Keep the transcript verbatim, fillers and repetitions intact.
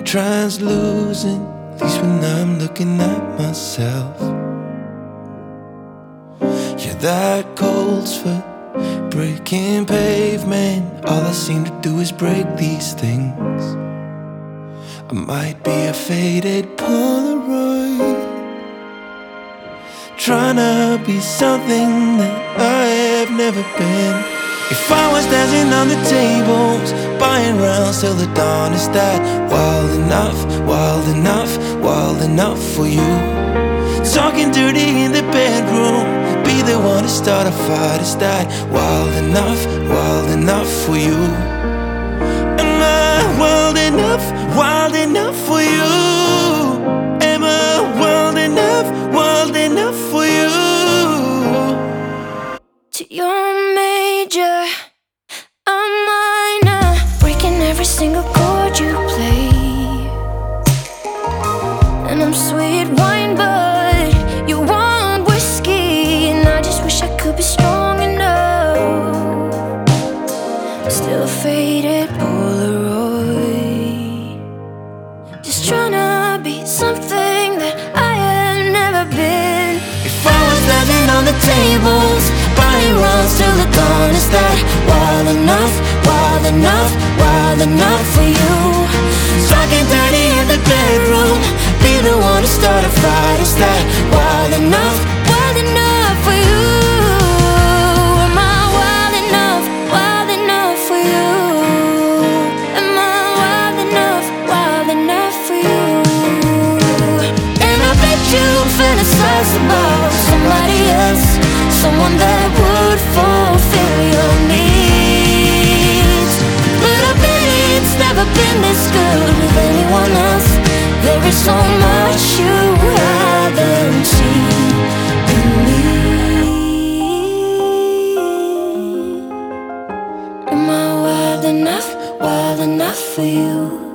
translucent, at least when I'm looking at myself. Yeah, that cold's for breaking pavement. All I seem to do is break these things. I might be a faded Polaroid, trying to be something that I have never been. If I was dancing on the tables, buying rounds till the dawn, is that wild enough, wild enough, wild enough for you? Talking dirty in the bedroom, be the one to start a fight, is that wild enough, wild enough for you? Am I wild enough, wild enough for you? Am I wild enough, wild enough for you? To your major, I'm minor, breaking every single chord you play. And I'm sweet wine, but you want whiskey, and I just wish I could be strong enough. Still a faded Polaroid, just trying to be something that I have never been. If I was standing on the tables, buying rounds till the dawn, is that wild enough, wild enough, wild enough for you? Talking dirty in the bedroom, be the one to start a fight, is that wild enough, Wild enough for you? Am I wild enough, wild enough for you? Am I wild enough, wild enough for you? And I bet you fantasize about somebody else, someone that would fulfill your needs. But I bet it's never been this good with anyone else. There is so much you haven't seen in me. Am I wild enough, wild enough for you?